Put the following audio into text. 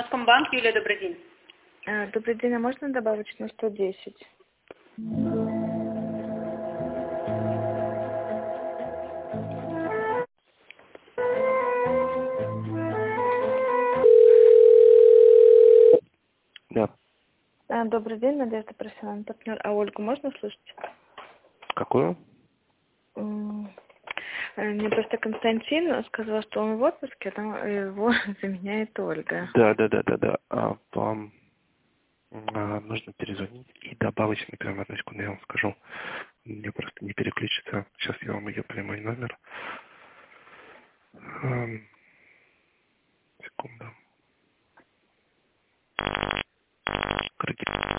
Газпромбанк, Юлия, добрый день. Добрый день, а можно добавить на 110? Да. Добрый день, Надежда, профессиональный партнер. А Ольгу можно слышать? Какую? Мне просто Константин сказал, что он в отпуске, там его заменяет Ольга. Да. Вам нужно перезвонить и добавить, например, одну секунду, я вам скажу. Мне просто не переключится. Сейчас я вам ее прямой номер. Секунду.